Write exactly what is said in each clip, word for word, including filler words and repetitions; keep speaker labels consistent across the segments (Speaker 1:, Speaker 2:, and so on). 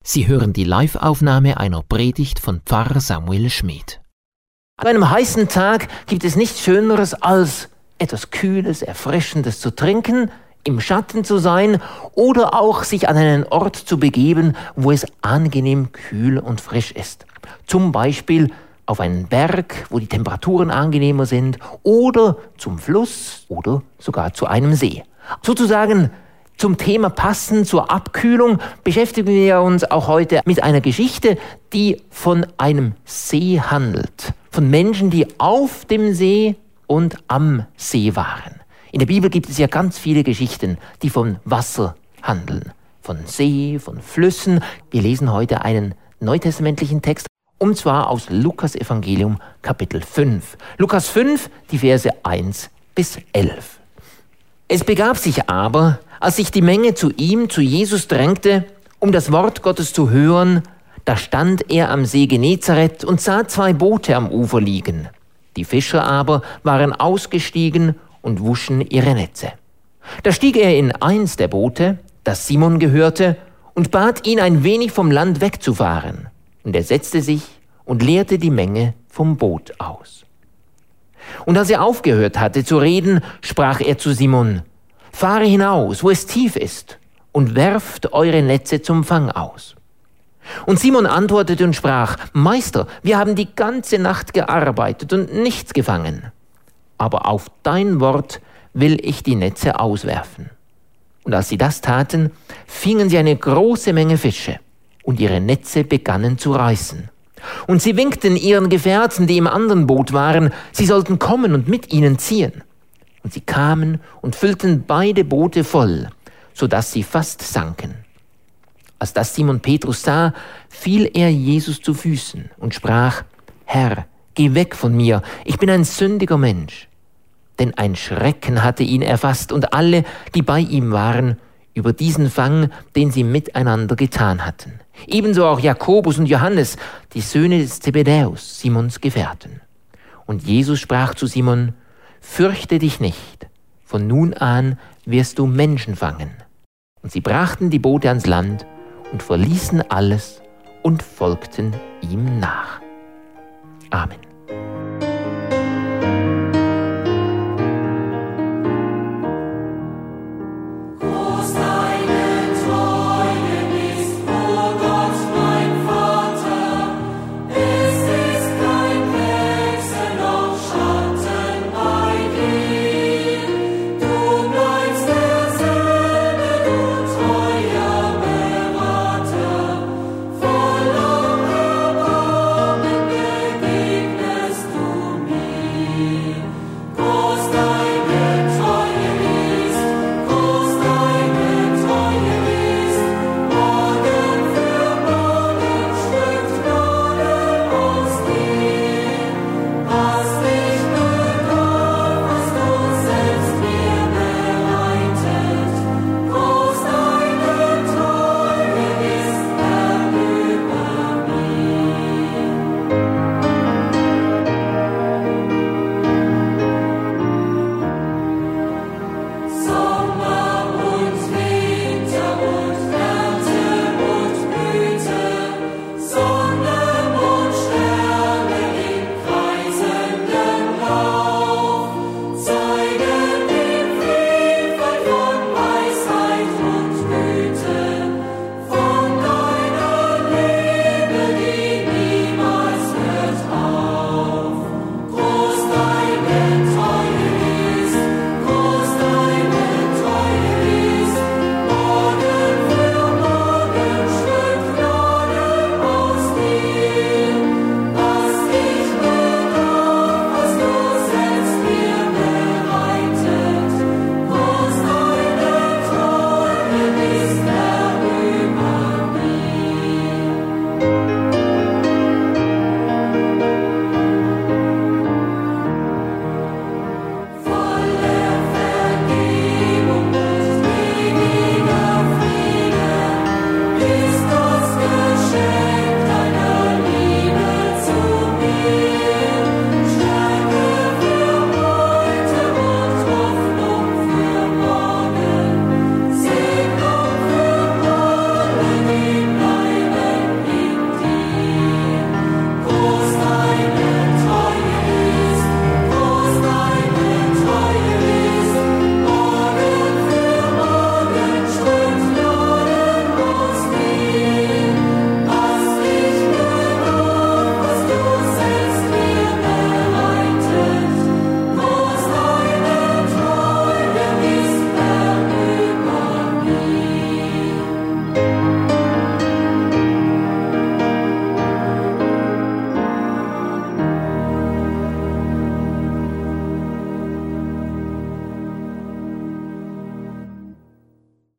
Speaker 1: Sie hören die Live-Aufnahme einer Predigt von Pfarrer Samuel Schmid. An einem heißen Tag gibt es nichts Schöneres, als etwas Kühles, Erfrischendes zu trinken, im Schatten zu sein oder auch sich an einen Ort zu begeben, wo es angenehm kühl und frisch ist. Zum Beispiel auf einen Berg, wo die Temperaturen angenehmer sind, oder zum Fluss oder sogar zu einem See. Sozusagen zum Thema passend zur Abkühlung beschäftigen wir uns auch heute mit einer Geschichte, die von einem See handelt. Von Menschen, die auf dem See und am See waren. In der Bibel gibt es ja ganz viele Geschichten, die von Wasser handeln. Von See, von Flüssen. Wir lesen heute einen neutestamentlichen Text, und zwar aus Lukas Evangelium Kapitel fünf. Lukas fünf, die Verse eins bis elf. Es begab sich aber, als sich die Menge zu ihm, zu Jesus drängte, um das Wort Gottes zu hören, da stand er am See Genezareth und sah zwei Boote am Ufer liegen. Die Fischer aber waren ausgestiegen und wuschen ihre Netze. Da stieg er in eins der Boote, das Simon gehörte, und bat ihn, ein wenig vom Land wegzufahren. Und er setzte sich und leerte die Menge vom Boot aus. Und als er aufgehört hatte zu reden, sprach er zu Simon: Fahre hinaus, wo es tief ist, und werft eure Netze zum Fang aus. Und Simon antwortete und sprach: Meister, wir haben die ganze Nacht gearbeitet und nichts gefangen. Aber auf dein Wort will ich die Netze auswerfen. Und als sie das taten, fingen sie eine große Menge Fische, und ihre Netze begannen zu reißen. Und sie winkten ihren Gefährten, die im anderen Boot waren, sie sollten kommen und mit ihnen ziehen. Und sie kamen und füllten beide Boote voll, so dass sie fast sanken. Als das Simon Petrus sah, fiel er Jesus zu Füßen und sprach: Herr, geh weg von mir, ich bin ein sündiger Mensch. Denn ein Schrecken hatte ihn erfasst und alle, die bei ihm waren, über diesen Fang, den sie miteinander getan hatten. Ebenso auch Jakobus und Johannes, die Söhne des Zebedäus, Simons Gefährten. Und Jesus sprach zu Simon: Fürchte dich nicht, von nun an wirst du Menschen fangen. Und sie brachten die Boote ans Land und verließen alles und folgten ihm nach. Amen.
Speaker 2: Begegnen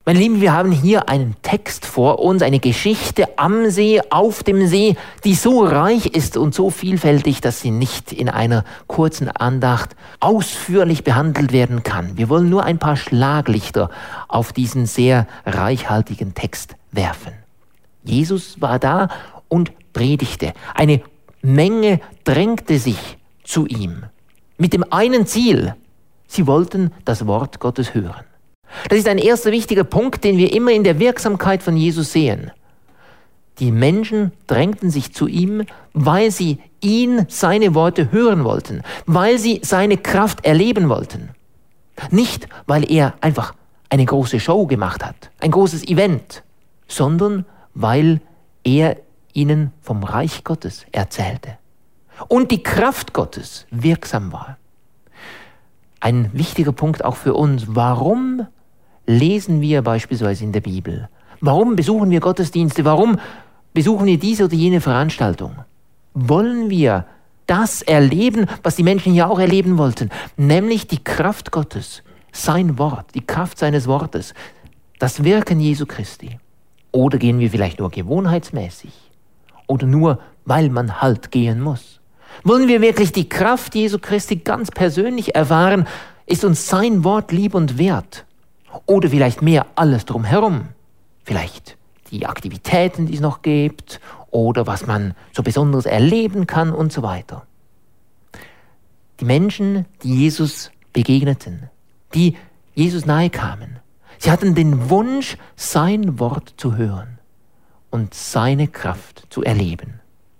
Speaker 1: Meine Lieben, wir haben hier einen Text vor uns, eine Geschichte am See, auf dem See, die so reich ist und so vielfältig, dass sie nicht in einer kurzen Andacht ausführlich behandelt werden kann. Wir wollen nur ein paar Schlaglichter auf diesen sehr reichhaltigen Text werfen. Jesus war da und predigte. Eine Menge drängte sich zu ihm. Mit dem einen Ziel, sie wollten das Wort Gottes hören. Das ist ein erster wichtiger Punkt, den wir immer in der Wirksamkeit von Jesus sehen. Die Menschen drängten sich zu ihm, weil sie ihn, seine Worte hören wollten, weil sie seine Kraft erleben wollten. Nicht, weil er einfach eine große Show gemacht hat, ein großes Event, sondern weil er ihnen vom Reich Gottes erzählte und die Kraft Gottes wirksam war. Ein wichtiger Punkt auch für uns, warum lesen wir beispielsweise in der Bibel? Warum besuchen wir Gottesdienste? Warum besuchen wir diese oder jene Veranstaltung? Wollen wir das erleben, was die Menschen hier auch erleben wollten, nämlich die Kraft Gottes, sein Wort, die Kraft seines Wortes, das Wirken Jesu Christi? Oder gehen wir vielleicht nur gewohnheitsmäßig? Oder nur, weil man halt gehen muss? Wollen wir wirklich die Kraft Jesu Christi ganz persönlich erfahren? Ist uns sein Wort lieb und wert? Oder vielleicht mehr alles drumherum? Vielleicht die Aktivitäten, die es noch gibt, oder was man so Besonderes erleben kann und so weiter. Die Menschen, die Jesus begegneten, die Jesus nahe kamen, sie hatten den Wunsch, sein Wort zu hören und seine Kraft zu erleben.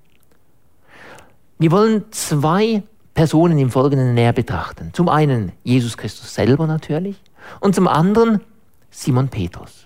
Speaker 1: Wir wollen zwei Personen im Folgenden näher betrachten. Zum einen Jesus Christus selber natürlich und zum anderen Simon Petrus.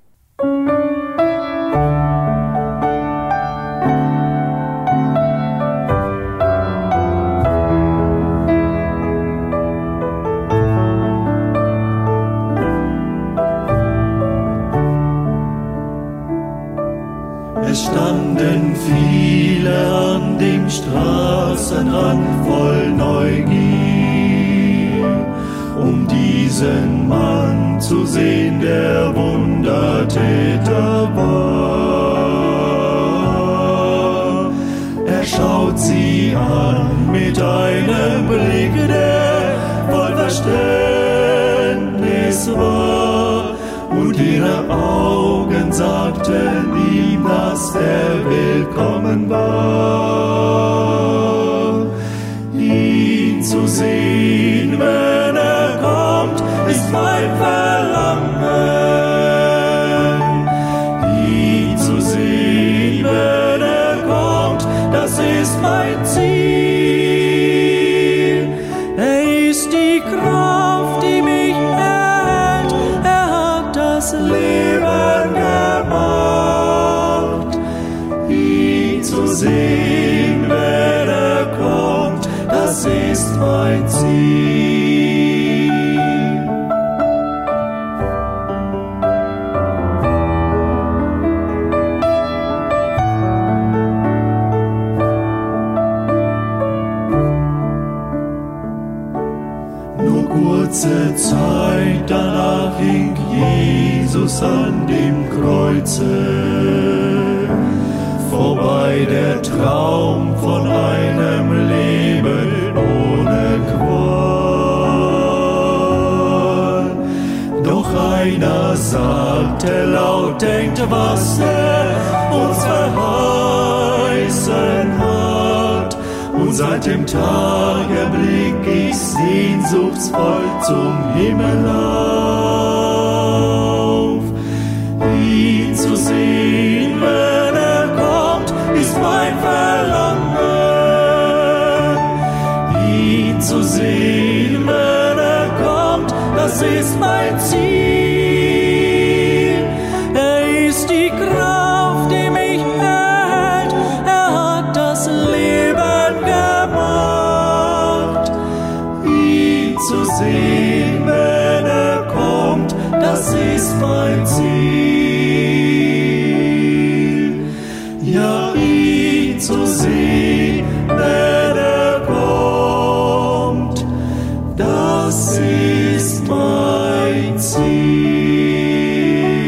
Speaker 2: Es standen viele an dem Straßenrand voll Neugier, um diesen Mann zu sehen, der Wundertäter war. Er schaut sie an mit einem Blick, der voll Verständnis war, und ihre Augen sagten ihm, dass er willkommen war. Ihn zu sehen, wenn er kommt, ist mein Verlangen. Ihn zu sehen, wenn er kommt, das ist mein Ziel. Er ist die Kraft, die mich hält, er hat das Leben gemacht. Ihn zu sehen, wenn er kommt, das ist mein Ziel. Nur kurze Zeit danach hing Jesus an dem Kreuze. Vorbei der Traum von einem Leben ohne Qual. Doch einer sagte laut, denkt, was er uns verheißen hat. Und seit dem Tage blick ich sehnsuchtsvoll zum Himmel auf. Ihn zu sehen, wenn er kommt, ist mein Verlangen. Ihn zu sehen, wenn er kommt, das ist mein Ziel. Er ist die Kraft, die mich hält, er hat das Leben gemacht. Ihn zu sehen, wenn er kommt, das ist mein Ziel. Ja, ihn zu sehen, wenn er kommt, das ist mein Ziel.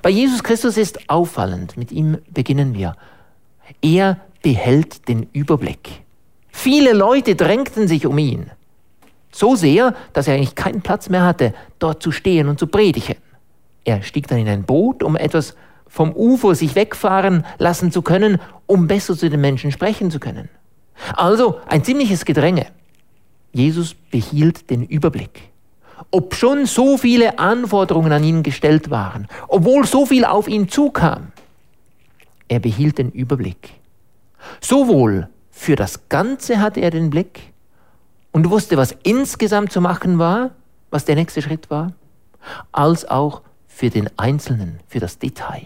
Speaker 1: Bei Jesus Christus ist auffallend, mit ihm beginnen wir. Er behält den Überblick. Viele Leute drängten sich um ihn. So sehr, dass er eigentlich keinen Platz mehr hatte, dort zu stehen und zu predigen. Er stieg dann in ein Boot, um etwas vom Ufer sich wegfahren lassen zu können, um besser zu den Menschen sprechen zu können. Also ein ziemliches Gedränge. Jesus behielt den Überblick. Obschon so viele Anforderungen an ihn gestellt waren, obwohl so viel auf ihn zukam, er behielt den Überblick. Sowohl für das Ganze hatte er den Blick und wusste, was insgesamt zu machen war, was der nächste Schritt war, als auch für den Einzelnen, für das Detail.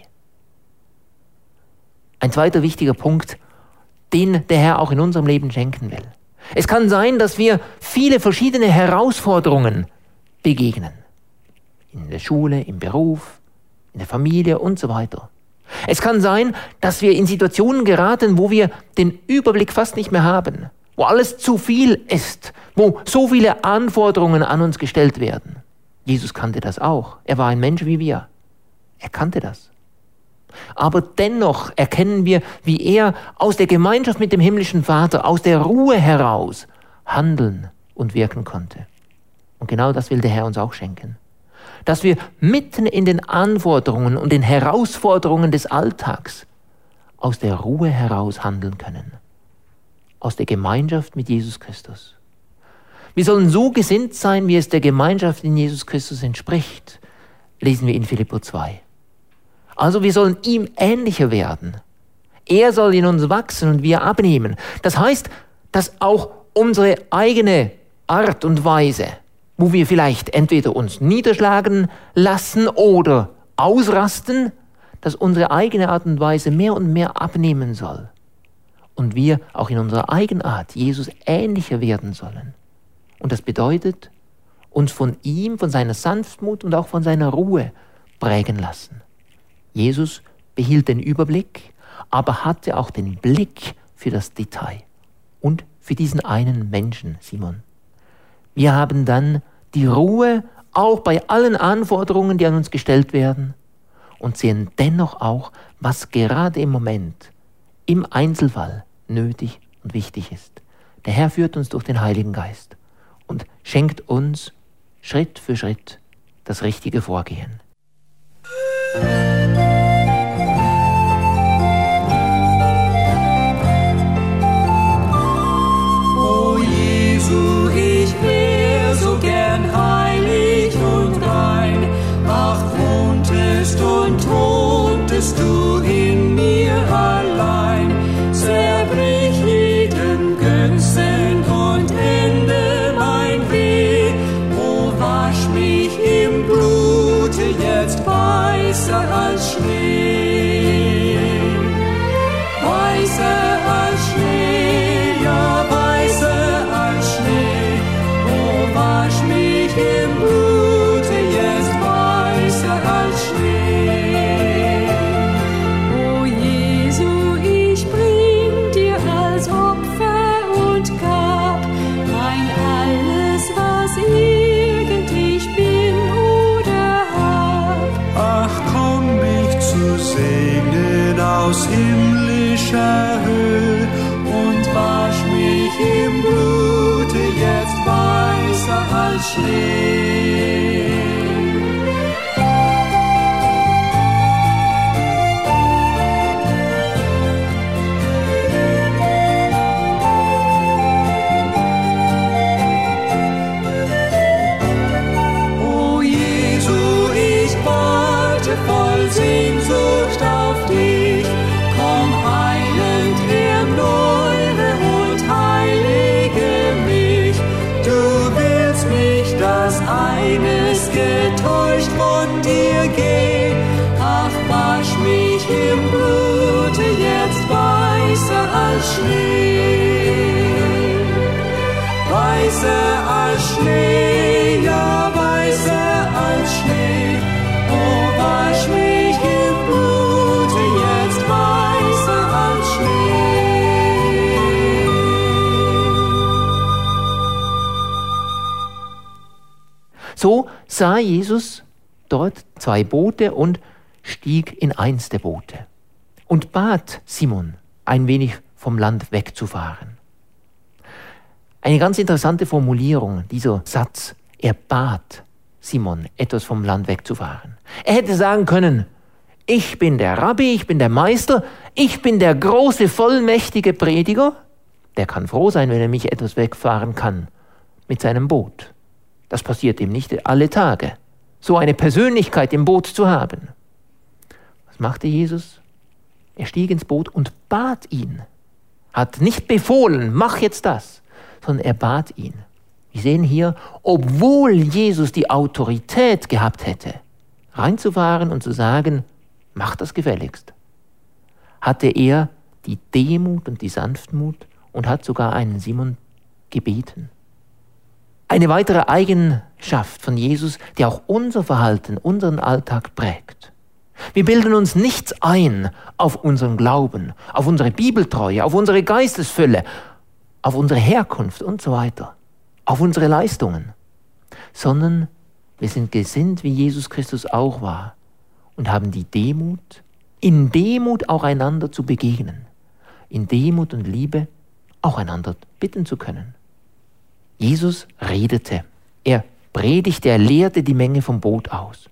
Speaker 1: Ein zweiter wichtiger Punkt, den der Herr auch in unserem Leben schenken will. Es kann sein, dass wir viele verschiedene Herausforderungen begegnen. In der Schule, im Beruf, in der Familie und so weiter. Es kann sein, dass wir in Situationen geraten, wo wir den Überblick fast nicht mehr haben, wo alles zu viel ist, wo so viele Anforderungen an uns gestellt werden. Jesus kannte das auch. Er war ein Mensch wie wir. Er kannte das. Aber dennoch erkennen wir, wie er aus der Gemeinschaft mit dem himmlischen Vater, aus der Ruhe heraus handeln und wirken konnte. Und genau das will der Herr uns auch schenken. Dass wir mitten in den Anforderungen und den Herausforderungen des Alltags aus der Ruhe heraus handeln können. Aus der Gemeinschaft mit Jesus Christus. Wir sollen so gesinnt sein, wie es der Gemeinschaft in Jesus Christus entspricht, lesen wir in Philipper zwei. Also wir sollen ihm ähnlicher werden. Er soll in uns wachsen und wir abnehmen. Das heißt, dass auch unsere eigene Art und Weise, wo wir vielleicht entweder uns niederschlagen lassen oder ausrasten, dass unsere eigene Art und Weise mehr und mehr abnehmen soll. Und wir auch in unserer Eigenart Jesus ähnlicher werden sollen. Und das bedeutet, uns von ihm, von seiner Sanftmut und auch von seiner Ruhe prägen lassen. Jesus behielt den Überblick, aber hatte auch den Blick für das Detail und für diesen einen Menschen, Simon. Wir haben dann die Ruhe auch bei allen Anforderungen, die an uns gestellt werden und sehen dennoch auch, was gerade im Moment, im Einzelfall nötig und wichtig ist. Der Herr führt uns durch den Heiligen Geist und schenkt uns Schritt für Schritt das richtige Vorgehen.
Speaker 2: O Jesu, ich wär so gern heilig und rein, ach wohntest und throntest du in mir allein, zerbrich jeden Götzen und ende mein Weh, o wasch mich im Blute jetzt weißer als Schnee, weißer als Schnee, ja weißer als Schnee, o wasch mich im Blute jetzt weißer als Schnee.
Speaker 3: O Jesu, ich bring dir als Opfer und gab mein alles, was irgend ich bin oder hab.
Speaker 2: Ach, komm mich zu segnen aus himmlischer Höhe und wasch mich im Blute jetzt weißer als Schnee. O Jesu, ich warte voll Sehnsucht auf dich, komm heilend, erneuere und heilige mich. Du willst mich, dass eines getäuscht von dir geh, ach wasch mich im Blute jetzt weißer als Schnee, weißer als Schnee, ja weißer als Schnee, o wasch mich im Blute jetzt weißer als Schnee.
Speaker 1: So sah Jesus dort zwei Boote und stieg in eins der Boote und bat Simon, ein wenig vom Land wegzufahren. Eine ganz interessante Formulierung, dieser Satz. Er bat Simon, etwas vom Land wegzufahren. Er hätte sagen können, ich bin der Rabbi, ich bin der Meister, ich bin der große, vollmächtige Prediger. Der kann froh sein, wenn er mich etwas wegfahren kann mit seinem Boot. Das passiert ihm nicht alle Tage, so eine Persönlichkeit im Boot zu haben. Was machte Jesus? Er stieg ins Boot und bat ihn. Hat nicht befohlen, mach jetzt das, sondern er bat ihn. Wir sehen hier, obwohl Jesus die Autorität gehabt hätte, reinzufahren und zu sagen, mach das gefälligst, hatte er die Demut und die Sanftmut und hat sogar einen Simon gebeten. Eine weitere Eigenschaft von Jesus, die auch unser Verhalten, unseren Alltag prägt. Wir bilden uns nichts ein auf unseren Glauben, auf unsere Bibeltreue, auf unsere Geistesfülle, auf unsere Herkunft und so weiter, auf unsere Leistungen, sondern wir sind gesinnt, wie Jesus Christus auch war und haben die Demut, in Demut auch einander zu begegnen, in Demut und Liebe auch einander bitten zu können. Jesus redete, er predigte, er lehrte die Menge vom Boot aus.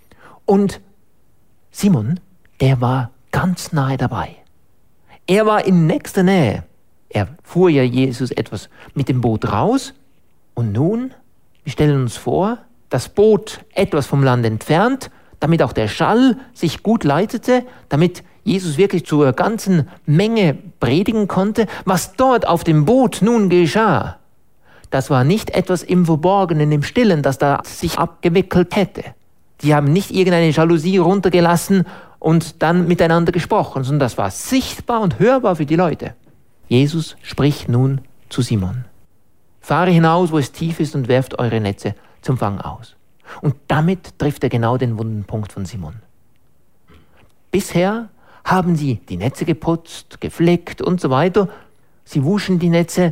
Speaker 1: Und Simon, der war ganz nahe dabei. Er war in nächster Nähe. Er fuhr ja Jesus etwas mit dem Boot raus und nun, wir stellen uns vor, das Boot etwas vom Land entfernt, damit auch der Schall sich gut leitete, damit Jesus wirklich zur ganzen Menge predigen konnte. Was dort auf dem Boot nun geschah, das war nicht etwas im Verborgenen, im Stillen, das da sich abgewickelt hätte. Die haben nicht irgendeine Jalousie runtergelassen und dann miteinander gesprochen, sondern das war sichtbar und hörbar für die Leute. Jesus spricht nun zu Simon. Fahre hinaus, wo es tief ist, und werft eure Netze zum Fang aus. Und damit trifft er genau den wunden Punkt von Simon. Bisher haben sie die Netze geputzt, geflickt und so weiter. Sie wuschen die Netze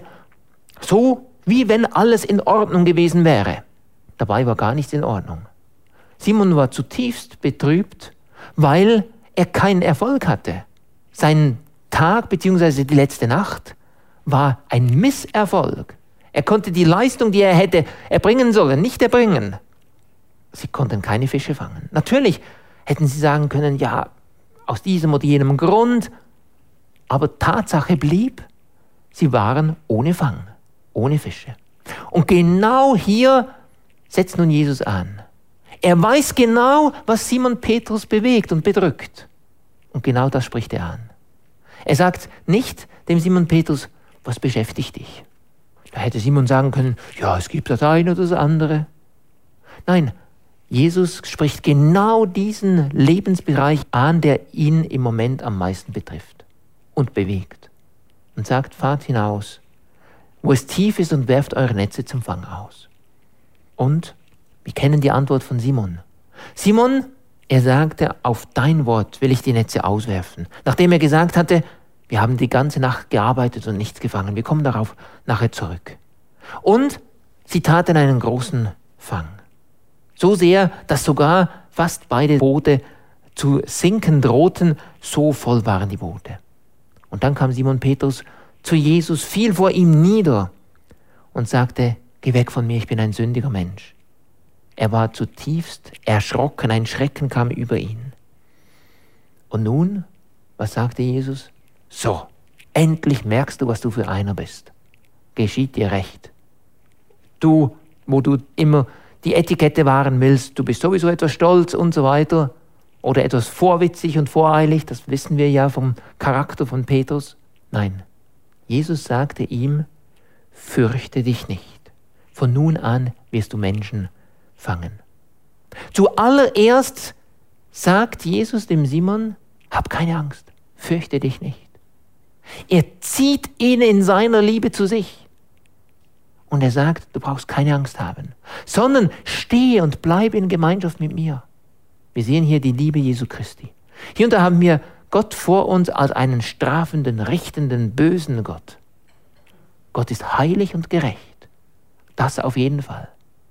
Speaker 1: so, wie wenn alles in Ordnung gewesen wäre. Dabei war gar nichts in Ordnung. Simon war zutiefst betrübt, weil er keinen Erfolg hatte. Sein Tag bzw. die letzte Nacht war ein Misserfolg. Er konnte die Leistung, die er hätte erbringen sollen, nicht erbringen. Sie konnten keine Fische fangen. Natürlich hätten sie sagen können, ja, aus diesem oder jenem Grund, aber Tatsache blieb, sie waren ohne Fang, ohne Fische. Und genau hier setzt nun Jesus an. Er weiß genau, was Simon Petrus bewegt und bedrückt. Und genau das spricht er an. Er sagt nicht dem Simon Petrus, was beschäftigt dich? Da hätte Simon sagen können, ja, es gibt das eine oder das andere. Nein, Jesus spricht genau diesen Lebensbereich an, der ihn im Moment am meisten betrifft und bewegt. Und sagt, fahrt hinaus, wo es tief ist, und werft eure Netze zum Fang aus. Und wir kennen die Antwort von Simon. Simon, er sagte, auf dein Wort will ich die Netze auswerfen. Nachdem er gesagt hatte, wir haben die ganze Nacht gearbeitet und nichts gefangen. Wir kommen darauf nachher zurück. Und sie taten einen großen Fang. So sehr, dass sogar fast beide Boote zu sinken drohten, so voll waren die Boote. Und dann kam Simon Petrus zu Jesus, fiel vor ihm nieder und sagte, geh weg von mir, ich bin ein sündiger Mensch. Er war zutiefst erschrocken, ein Schrecken kam über ihn. Und nun, was sagte Jesus? So, endlich merkst du, was du für einer bist. Geschieht dir recht. Du, wo du immer die Etikette wahren willst, du bist sowieso etwas stolz und so weiter oder etwas vorwitzig und voreilig, das wissen wir ja vom Charakter von Petrus. Nein, Jesus sagte ihm, fürchte dich nicht. Von nun an wirst du Menschen fangen. Zuallererst sagt Jesus dem Simon, hab keine Angst, fürchte dich nicht. Er zieht ihn in seiner Liebe zu sich. Und er sagt, du brauchst keine Angst haben, sondern stehe und bleibe in Gemeinschaft mit mir. Wir sehen hier die Liebe Jesu Christi. Hier und da haben wir Gott vor uns als einen strafenden, richtenden, bösen Gott. Gott ist heilig und gerecht. Das auf jeden Fall.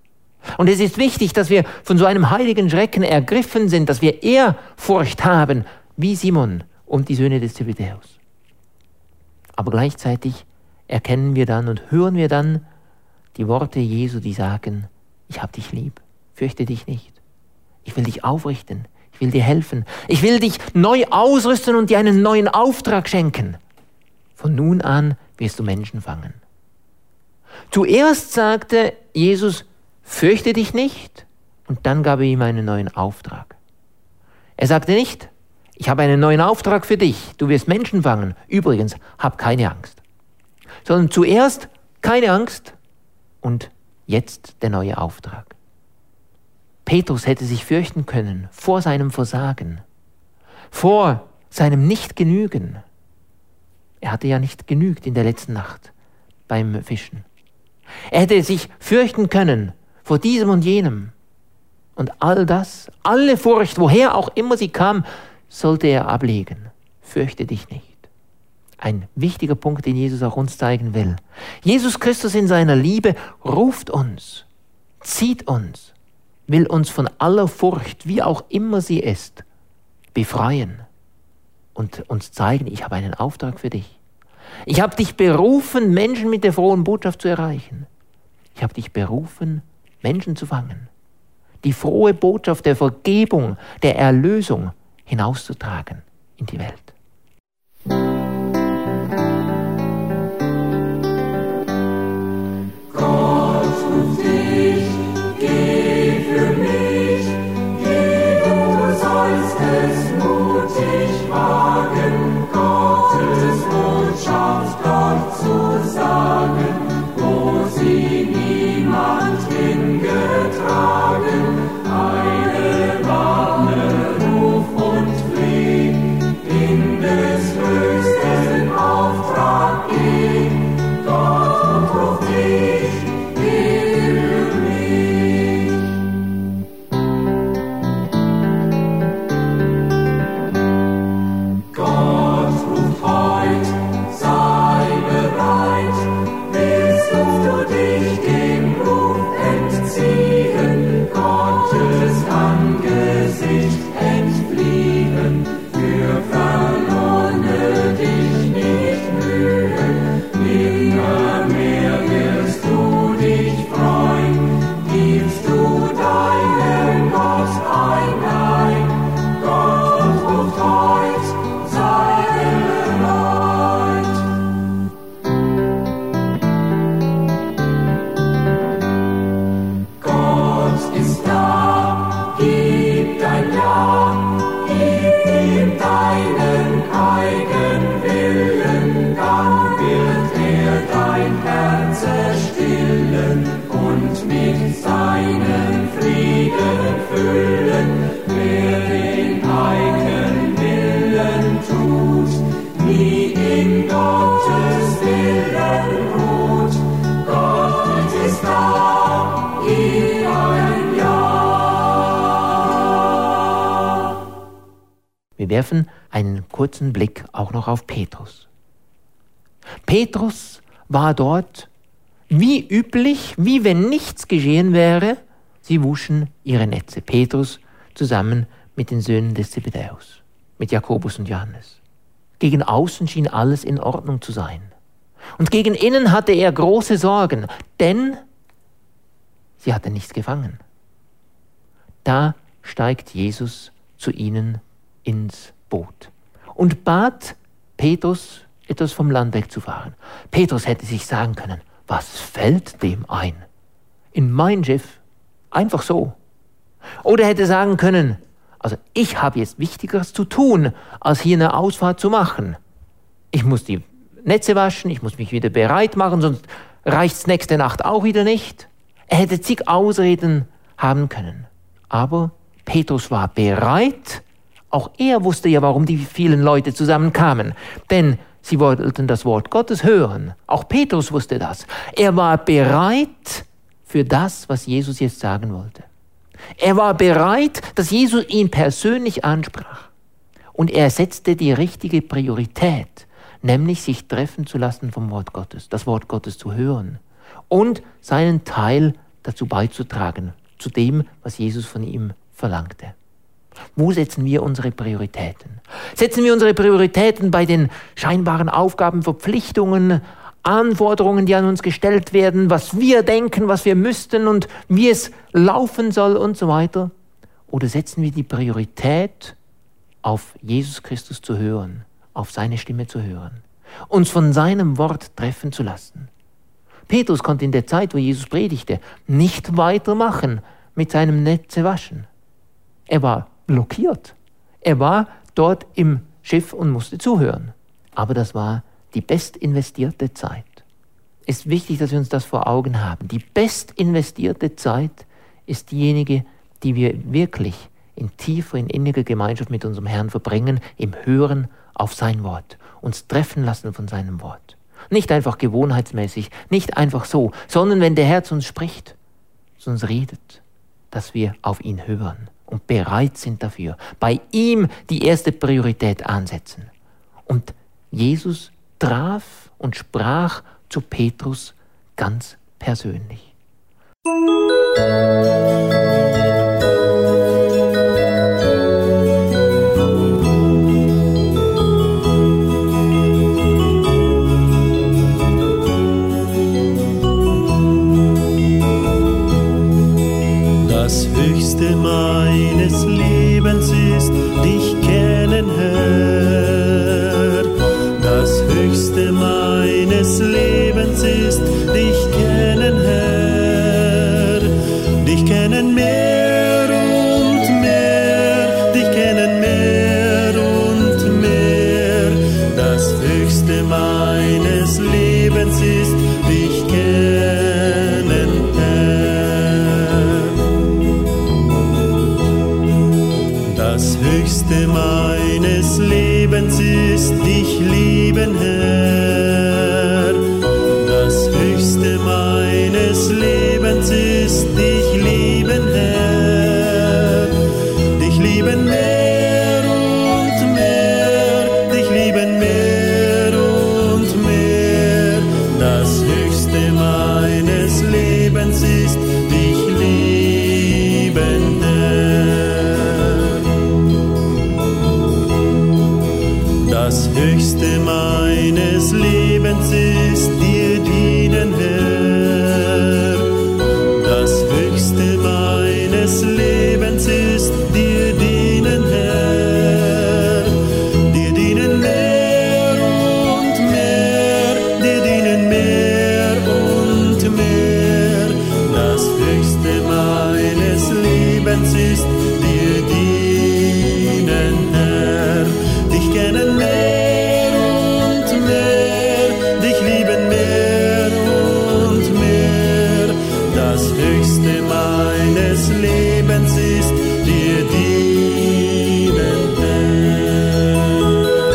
Speaker 1: Und es ist wichtig, dass wir von so einem heiligen Schrecken ergriffen sind, dass wir Ehrfurcht haben, wie Simon um die Söhne des Zebedäus. Aber gleichzeitig erkennen wir dann und hören wir dann die Worte Jesu, die sagen, ich hab dich lieb, fürchte dich nicht. Ich will dich aufrichten, ich will dir helfen, ich will dich neu ausrüsten und dir einen neuen Auftrag schenken. Von nun an wirst du Menschen fangen. Zuerst sagte Jesus, fürchte dich nicht, und dann gab er ihm einen neuen Auftrag. Er sagte nicht, ich habe einen neuen Auftrag für dich, du wirst Menschen fangen, übrigens, hab keine Angst. Sondern zuerst keine Angst und jetzt der neue Auftrag. Petrus hätte sich fürchten können vor seinem Versagen, vor seinem Nichtgenügen. Er hatte ja nicht genügt in der letzten Nacht beim Fischen. Er hätte sich fürchten können vor diesem und jenem. Und all das, alle Furcht, woher auch immer sie kam, sollte er ablegen. Fürchte dich nicht. Ein wichtiger Punkt, den Jesus auch uns zeigen will. Jesus Christus in seiner Liebe ruft uns, zieht uns, will uns von aller Furcht, wie auch immer sie ist, befreien und uns zeigen, ich habe einen Auftrag für dich. Ich habe dich berufen, Menschen mit der frohen Botschaft zu erreichen. Ich habe dich berufen, Menschen zu fangen. Die frohe Botschaft der Vergebung, der Erlösung hinauszutragen in die Welt. Wir werfen einen kurzen Blick auch noch auf Petrus. Petrus war dort wie üblich, wie wenn nichts geschehen wäre. Sie wuschen ihre Netze. Petrus zusammen mit den Söhnen des Zebedäus, mit Jakobus und Johannes. Gegen außen schien alles in Ordnung zu sein. Und gegen innen hatte er große Sorgen, denn sie hatten nichts gefangen. Da steigt Jesus zu ihnen ins Boot und bat Petrus, etwas vom Land wegzufahren. Petrus hätte sich sagen können, was fällt dem ein? In mein Schiff? Einfach so. Oder hätte sagen können, also ich habe jetzt Wichtigeres zu tun, als hier eine Ausfahrt zu machen. Ich muss die Netze waschen, ich muss mich wieder bereit machen, sonst reicht es nächste Nacht auch wieder nicht. Er hätte zig Ausreden haben können. Aber Petrus war bereit. Auch er wusste ja, warum die vielen Leute zusammenkamen. Denn sie wollten das Wort Gottes hören. Auch Petrus wusste das. Er war bereit für das, was Jesus jetzt sagen wollte. Er war bereit, dass Jesus ihn persönlich ansprach. Und er setzte die richtige Priorität, nämlich sich treffen zu lassen vom Wort Gottes, das Wort Gottes zu hören und seinen Teil dazu beizutragen, zu dem, was Jesus von ihm verlangte. Wo setzen wir unsere Prioritäten? Setzen wir unsere Prioritäten bei den scheinbaren Aufgaben, Verpflichtungen, Anforderungen, die an uns gestellt werden, was wir denken, was wir müssten und wie es laufen soll und so weiter? Oder setzen wir die Priorität, auf Jesus Christus zu hören, auf seine Stimme zu hören, uns von seinem Wort treffen zu lassen? Petrus konnte in der Zeit, wo Jesus predigte, nicht weitermachen mit seinem Netze waschen. Er war blockiert. Er war dort im Schiff und musste zuhören. Aber das war die best investierte Zeit. Es ist wichtig, dass wir uns das vor Augen haben. Die best investierte Zeit ist diejenige, die wir wirklich in tiefer, in inniger Gemeinschaft mit unserem Herrn verbringen, im Hören auf sein Wort, uns treffen lassen von seinem Wort. Nicht einfach gewohnheitsmäßig, nicht einfach so, sondern wenn der Herr zu uns spricht, zu uns redet, dass wir auf ihn hören und bereit sind dafür, bei ihm die erste Priorität ansetzen. Und Jesus traf und sprach zu Petrus ganz persönlich.
Speaker 2: Das Höchste meines Lebens ist, dich kennen, Herr. Das Höchste meines Lebens ist, dich kennen, Herr. Dich kennen mehr und mehr, dich kennen mehr und mehr. Das Höchste meines Lebens ist, dich kennen, Herr. Das Höchste meines Lebens ist, dich lieben, Herr. Das Höchste meines Lebens ist, dich lieben, Herr. Dich lieben mehr und mehr, dich lieben mehr und mehr. Das Höchste meines Lebens ist, dich lieben, Herr. Das Höchste meines Lebens ist, dir dienen, Herr. Das Höchste meines Lebens ist, dir dienen, Herr. Dir dienen mehr und mehr, dir dienen mehr und mehr. Das Höchste meines Lebens ist, dir dienen, Herr. Dich kennen mehr und mehr, dich lieben mehr und mehr. Das Höchste meines Lebens ist, dir dienen, Herr.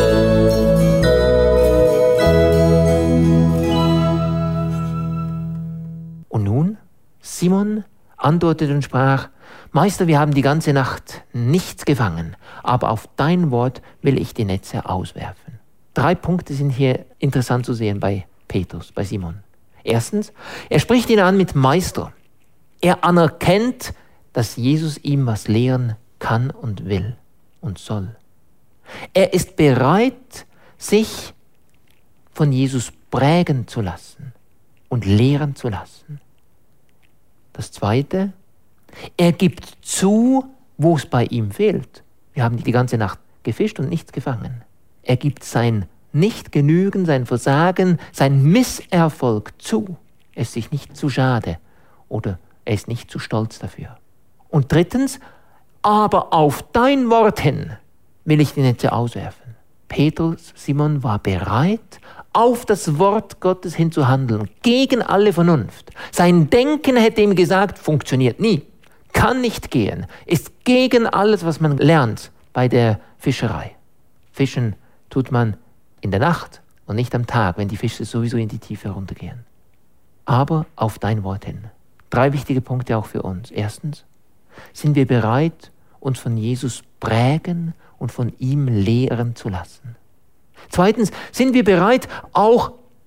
Speaker 1: Und nun, Simon antwortete und sprach: Meister, wir haben die ganze Nacht nichts gefangen, aber auf dein Wort will ich die Netze auswerfen. Drei Punkte sind hier interessant zu sehen bei Petrus, bei Simon. Erstens, er spricht ihn an mit Meister. Er anerkennt, dass Jesus ihm was lehren kann und will und soll. Er ist bereit, sich von Jesus prägen zu lassen und lehren zu lassen. Das Zweite, er gibt zu, wo es bei ihm fehlt. Wir haben die ganze Nacht gefischt und nichts gefangen. Er gibt sein Nichtgenügen, sein Versagen, sein Misserfolg zu. Er ist sich nicht zu schade oder er ist nicht zu stolz dafür. Und drittens, aber auf dein Wort hin will ich die Netze auswerfen. Petrus, Simon war bereit, auf das Wort Gottes hin zu handeln, gegen alle Vernunft. Sein Denken hätte ihm gesagt, funktioniert nie, kann nicht gehen, ist gegen alles, was man lernt bei der Fischerei. Fischen tut man in der Nacht und nicht am Tag, wenn die Fische sowieso in die Tiefe runtergehen. Aber auf dein Wort hin. Drei wichtige Punkte auch für uns. Erstens, sind wir bereit, uns von Jesus prägen und von ihm lehren zu lassen. Zweitens, sind wir bereit, auch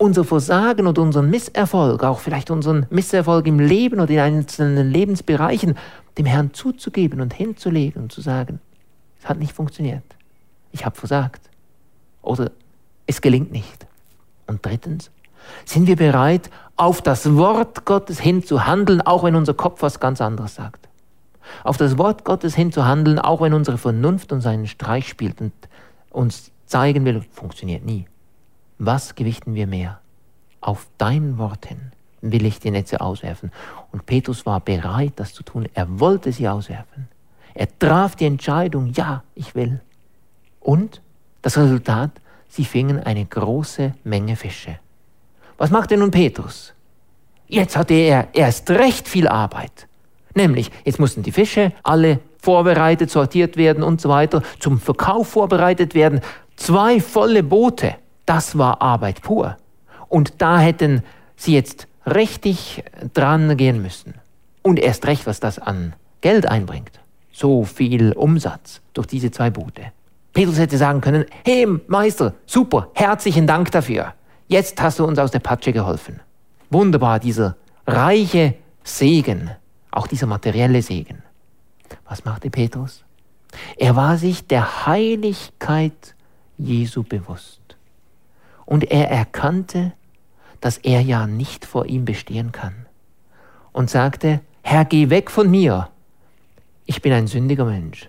Speaker 1: unser Versagen und unseren Misserfolg, auch vielleicht unseren Misserfolg im Leben oder in einzelnen Lebensbereichen, dem Herrn zuzugeben und hinzulegen und zu sagen, es hat nicht funktioniert, ich habe versagt oder es gelingt nicht. Und drittens, sind wir bereit, auf das Wort Gottes hin zu handeln, auch wenn unser Kopf was ganz anderes sagt. Auf das Wort Gottes hin zu handeln, auch wenn unsere Vernunft uns einen Streich spielt und uns zeigen will, funktioniert nie. Was gewichten wir mehr? Auf dein Wort hin will ich die Netze auswerfen. Und Petrus war bereit, das zu tun. Er wollte sie auswerfen. Er traf die Entscheidung, ja, ich will. Und das Resultat, sie fingen eine große Menge Fische. Was machte nun Petrus? Jetzt hatte er erst recht viel Arbeit. Nämlich, jetzt mussten die Fische alle vorbereitet, sortiert werden und so weiter, zum Verkauf vorbereitet werden. Zwei volle Boote, das war Arbeit pur. Und da hätten sie jetzt richtig dran gehen müssen. Und erst recht, was das an Geld einbringt. So viel Umsatz durch diese zwei Boote. Petrus hätte sagen können, hey Meister, super, herzlichen Dank dafür. Jetzt hast du uns aus der Patsche geholfen. Wunderbar, dieser reiche Segen, auch dieser materielle Segen. Was machte Petrus? Er war sich der Heiligkeit Jesu bewusst. Und er erkannte, dass er ja nicht vor ihm bestehen kann. Und sagte, Herr, geh weg von mir. Ich bin ein sündiger Mensch.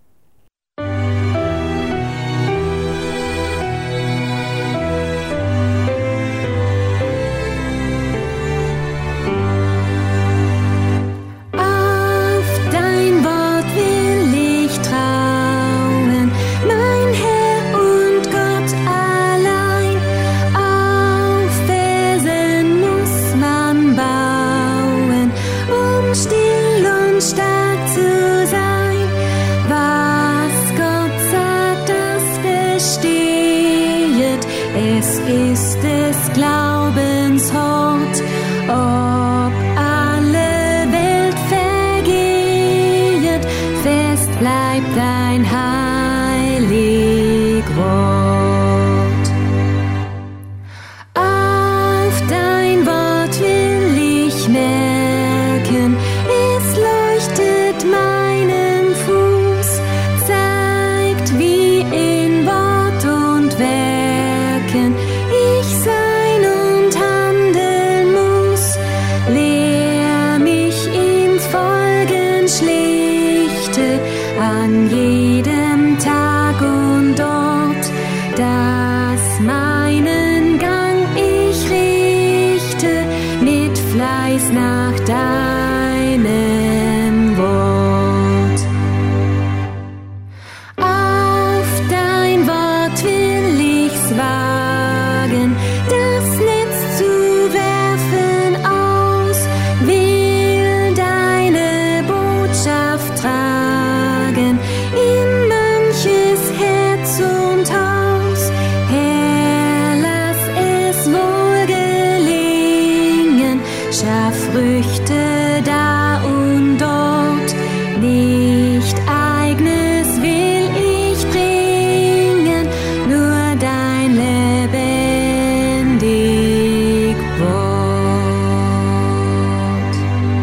Speaker 3: Es ist des Glaubens Hort, ob alle Welt vergehet, fest bleibt dein heilig Wort. Auf dein Wort will ich merken, es leuchtet meinen Fuß, zeigt wie in Wort und Werken ich sein und handeln muss, lehr mich ins Folgen schlichte, an jedem Tag und Ort, dass meinen Gang ich richte, mit Fleiß nach deinem Wort. Auf dein Wort will ich's wagen, das Netz zu werfen aus, will deine Botschaft tragen in manches Herz und Haus. Herr, lass es wohl gelingen, schaff Früchte da und dort, nicht eigenes will ich bringen, nur dein lebendig Wort.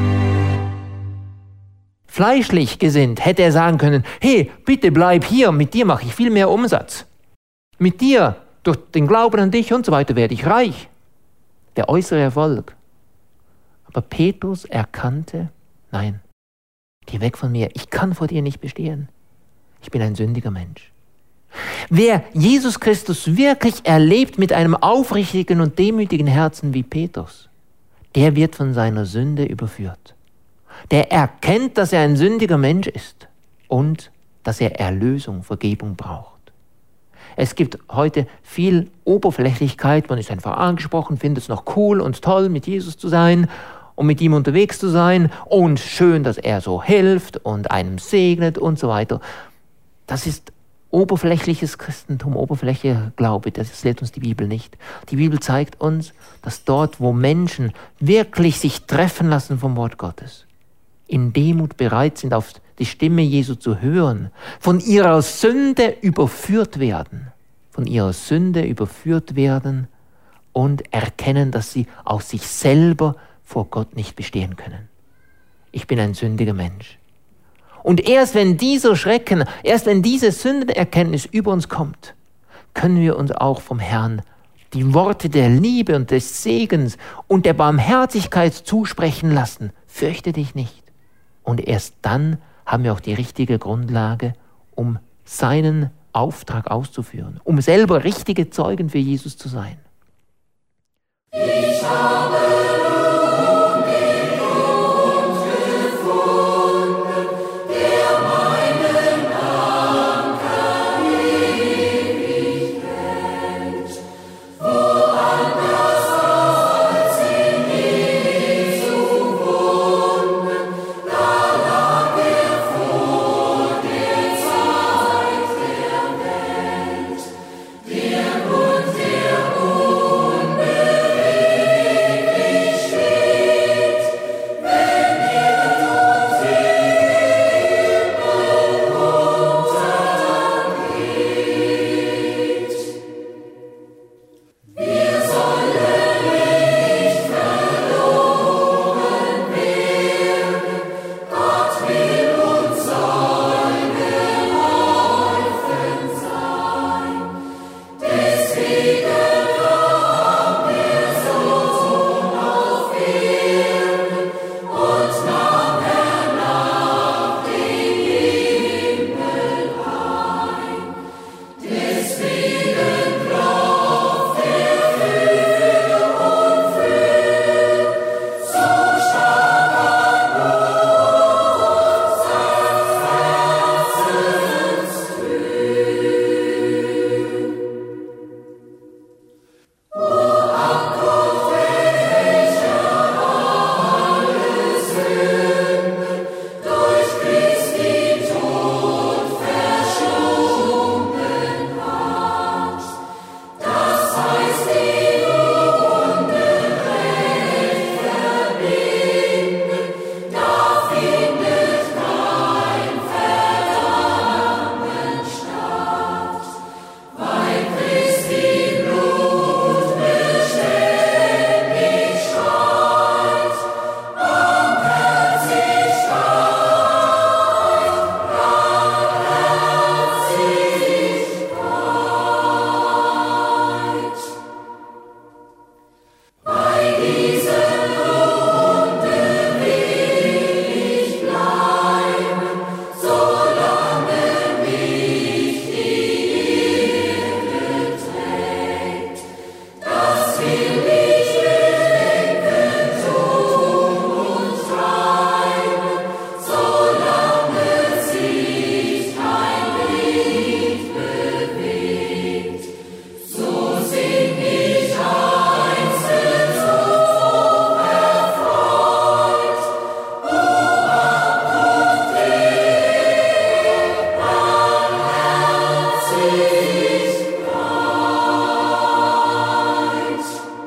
Speaker 1: Fleischlich gesinnt hätte er sagen können, hey, bitte bleib hier, mit dir mache ich viel mehr Umsatz. Mit dir, durch den Glauben an dich und so weiter, werde ich reich. Der äußere Erfolg. Aber Petrus erkannte, nein, geh weg von mir, ich kann vor dir nicht bestehen. Ich bin ein sündiger Mensch. Wer Jesus Christus wirklich erlebt mit einem aufrichtigen und demütigen Herzen wie Petrus, der wird von seiner Sünde überführt. Der erkennt, dass er ein sündiger Mensch ist und dass er Erlösung, Vergebung braucht. Es gibt heute viel Oberflächlichkeit, man ist einfach angesprochen, findet es noch cool und toll, mit Jesus zu sein und mit ihm unterwegs zu sein und schön, dass er so hilft und einem segnet und so weiter. Das ist oberflächliches Christentum, oberflächlicher Glaube, das lehrt uns die Bibel nicht. Die Bibel zeigt uns, dass dort, wo Menschen wirklich sich treffen lassen vom Wort Gottes, in Demut bereit sind, auf die Stimme Jesu zu hören, von ihrer Sünde überführt werden, von ihrer Sünde überführt werden und erkennen, dass sie aus sich selber vor Gott nicht bestehen können. Ich bin ein sündiger Mensch. Und erst wenn dieser Schrecken, erst wenn diese Sündenerkenntnis über uns kommt, können wir uns auch vom Herrn die Worte der Liebe und des Segens und der Barmherzigkeit zusprechen lassen. Fürchte dich nicht. Und erst dann haben wir auch die richtige Grundlage, um seinen Auftrag auszuführen, um selber richtige Zeugen für Jesus zu sein.
Speaker 2: Ich habe nun den Grund gefunden, der meinen Anker ewig hält. Woanders als in Jesu Wunden, da lag er vor der Zeit der Welt. Der Bund, der unbeweglich steht, wenn Erde und Himmel untergeht. Wir sollen nicht verloren werden, Gott will uns Zeuge geholfen sein. Deswegen kam der Sohn auf Erden und nahm hernach den Himmel ein. Deswegen klopft er für und für, so stark an unser Herzenstür. O Abgrund, welcher alle Sünden durch Christi Tod verschlungen hat. Das heißt, die Wunden recht verbinden, da findet kein Verdammen statt. Weil Christi Blut beständig schreit, Barmherzigkeit, Barmherzigkeit. Bei diesen Wunden will ich bleiben, solange mich die Erde trägt. Das will ich denken, tun und treiben, solange sich kein Licht bewegt. So sing ich einzeln so erfreut, O Abgrund der Barmherzigkeit.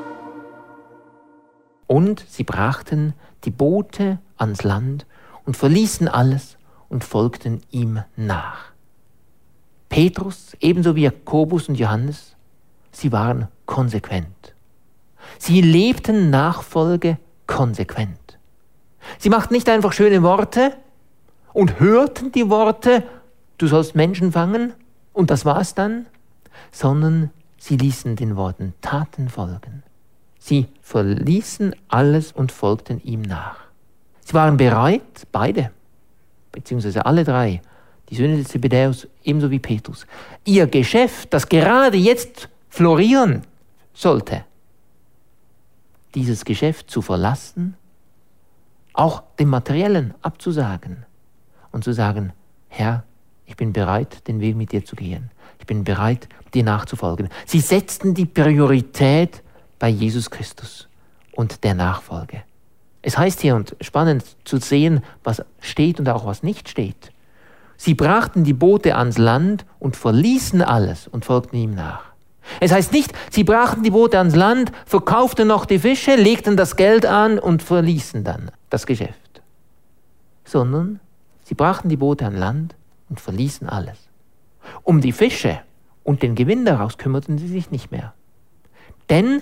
Speaker 1: Und sie brachten die Boote ans Land und verließen alles und folgten ihm nach. Petrus, ebenso wie Jakobus und Johannes, sie waren konsequent. Sie lebten Nachfolge konsequent. Sie machten nicht einfach schöne Worte und hörten die Worte, du sollst Menschen fangen und das war's dann, sondern sie ließen den Worten Taten folgen. Sie verließen alles und folgten ihm nach. Sie waren bereit, beide, beziehungsweise alle drei, die Söhne des Zebedäus ebenso wie Petrus, ihr Geschäft, das gerade jetzt florieren sollte, dieses Geschäft zu verlassen, auch dem Materiellen abzusagen und zu sagen, Herr, ich bin bereit, den Weg mit dir zu gehen. Ich bin bereit, dir nachzufolgen. Sie setzten die Priorität bei Jesus Christus und der Nachfolge. Es heißt hier, und spannend zu sehen, was steht und auch was nicht steht. Sie brachten die Boote ans Land und verließen alles und folgten ihm nach. Es heißt nicht, sie brachten die Boote ans Land, verkauften noch die Fische, legten das Geld an und verließen dann das Geschäft. Sondern sie brachten die Boote an Land und verließen alles. Um die Fische und den Gewinn daraus kümmerten sie sich nicht mehr. Denn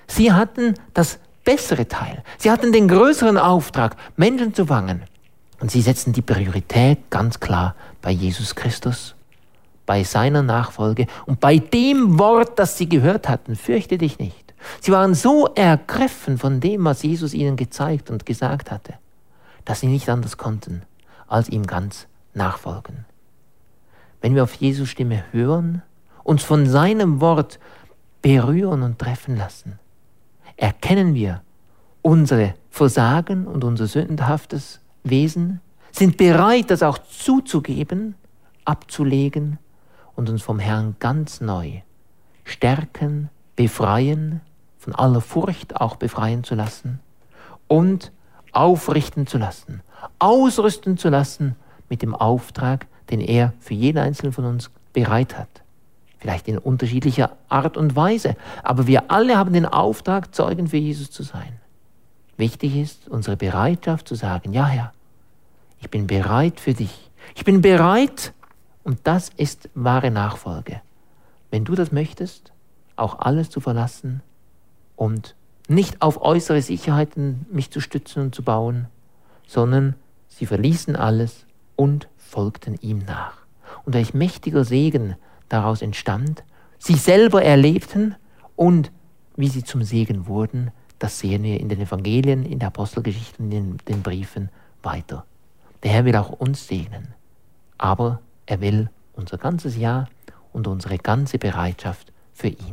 Speaker 1: Sie hatten das bessere Teil. Sie hatten den größeren Auftrag, Menschen zu fangen. Und sie setzten die Priorität ganz klar bei Jesus Christus, bei seiner Nachfolge und bei dem Wort, das sie gehört hatten, fürchte dich nicht. Sie waren so ergriffen von dem, was Jesus ihnen gezeigt und gesagt hatte, dass sie nicht anders konnten, als ihm ganz nachfolgen. Wenn wir auf Jesu Stimme hören, uns von seinem Wort berühren und treffen lassen, erkennen wir unsere Versagen und unser sündhaftes Wesen, sind bereit, das auch zuzugeben, abzulegen und uns vom Herrn ganz neu stärken, befreien, von aller Furcht auch befreien zu lassen und aufrichten zu lassen, ausrüsten zu lassen mit dem Auftrag, den er für jeden Einzelnen von uns bereit hat. Vielleicht in unterschiedlicher Art und Weise, aber wir alle haben den Auftrag, Zeugen für Jesus zu sein. Wichtig ist unsere Bereitschaft zu sagen, ja Herr, ich bin bereit für dich. Ich bin bereit und das ist wahre Nachfolge. Wenn du das möchtest, auch alles zu verlassen und nicht auf äußere Sicherheiten mich zu stützen und zu bauen, sondern sie verließen alles und folgten ihm nach. Und welch mächtiger Segen daraus entstand, sie selber erlebten und wie sie zum Segen wurden, das sehen wir in den Evangelien, in der Apostelgeschichte und in den Briefen weiter. Der Herr will auch uns segnen, aber er will unser ganzes Ja und unsere ganze Bereitschaft für ihn.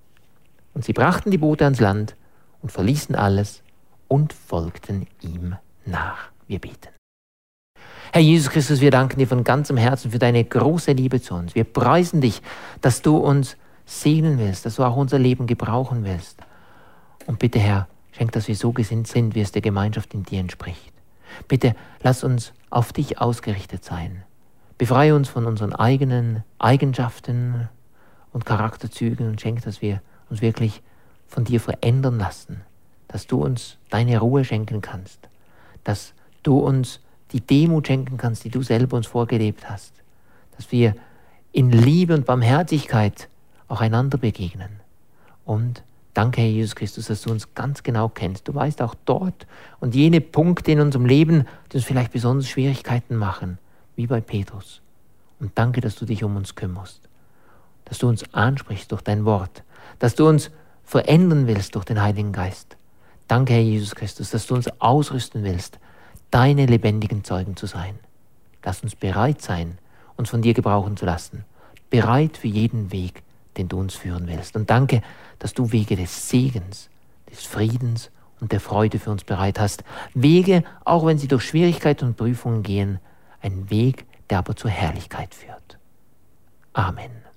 Speaker 1: Und sie brachten die Boote ans Land und verließen alles und folgten ihm nach. Wir beten. Herr Jesus Christus, wir danken dir von ganzem Herzen für deine große Liebe zu uns. Wir preisen dich, dass du uns segnen willst, dass du auch unser Leben gebrauchen willst. Und bitte, Herr, schenk, dass wir so gesinnt sind, wie es der Gemeinschaft in dir entspricht. Bitte, lass uns auf dich ausgerichtet sein. Befreie uns von unseren eigenen Eigenschaften und Charakterzügen und schenk, dass wir uns wirklich von dir verändern lassen, dass du uns deine Ruhe schenken kannst, dass du uns die Demut schenken kannst, die du selber uns vorgelebt hast, dass wir in Liebe und Barmherzigkeit auch einander begegnen. Und danke, Herr Jesus Christus, dass du uns ganz genau kennst. Du weißt auch dort und jene Punkte in unserem Leben, die uns vielleicht besonders Schwierigkeiten machen, wie bei Petrus. Und danke, dass du dich um uns kümmerst, dass du uns ansprichst durch dein Wort, dass du uns verändern willst durch den Heiligen Geist. Danke, Herr Jesus Christus, dass du uns ausrüsten willst, deine lebendigen Zeugen zu sein. Lass uns bereit sein, uns von dir gebrauchen zu lassen, bereit für jeden Weg, den du uns führen willst. Und danke, dass du Wege des Segens, des Friedens und der Freude für uns bereit hast. Wege, auch wenn sie durch Schwierigkeiten und Prüfungen gehen, ein Weg, der aber zur Herrlichkeit führt. Amen.